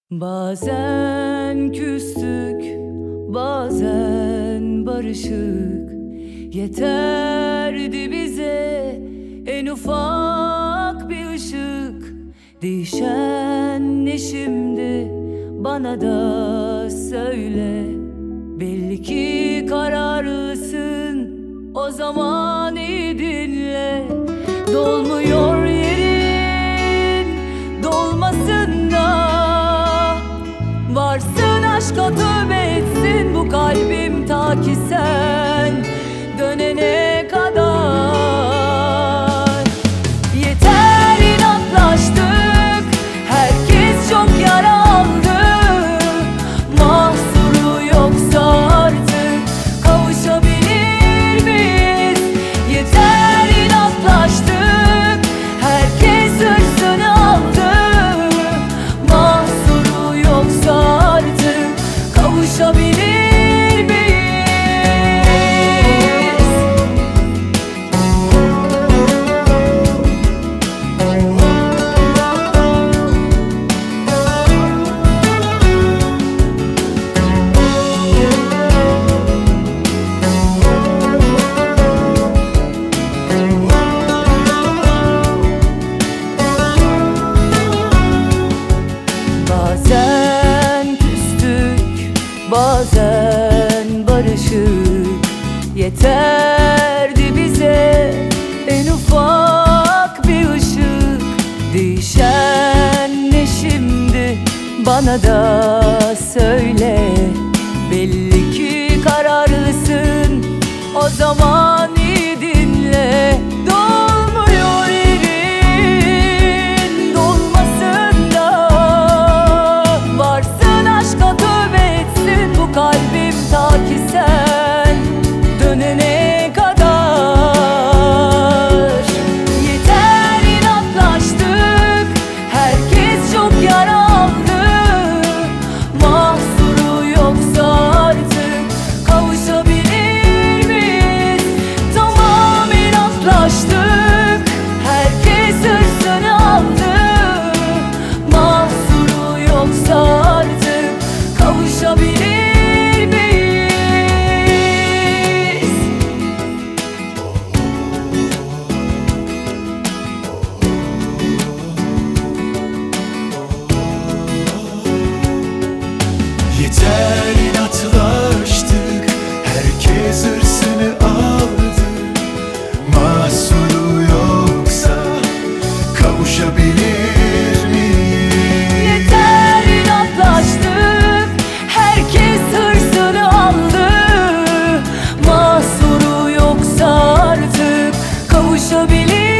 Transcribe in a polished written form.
Bazen küstük, bazen barışık. Yeterdi bize en ufak bir ışık. Değişen ne şimdi, bana da söyle. Belli ki kararlısın, o zaman iyi dinle. Dolmuyor yerin, dolmasın da. Varsın aşka tövbe etsin bu kalbim, ta ki sen dönene kadar. Yeter inatlaştık, herkes çok yara aldı. Mahsuru yoksa artık kavuşabilir miyiz? Yeter inatlaştık, herkes hırsını aldı. Mahsuru yoksa artık kavuşabilir miyiz? Bazen küstük, bazen barışık. Yeterdi bize en ufak bir ışık. Değişen ne şimdi, bana da söyle. Belli ki kararlısın, o zaman iyi dinle. Dolmuyor yerin, dolmasın da. Varsın aşka tövbe etsin bu kalbim, ta ki sen dönene kadar. Yeter inatlaştık, herkes çok yara aldı. Mahsuru yoksa artık kavuşabilir miyiz? Tamam inatlaştık, herkes hırsını aldı. Mahsuru yoksa artık kavuşabilir miyiz? Yeter inatlaştık, herkes hırsını aldı. Mahsuru yoksa kavuşabilir miyiz? Yeter inatlaştık, herkes hırsını aldı. Mahsuru yoksa artık kavuşabilir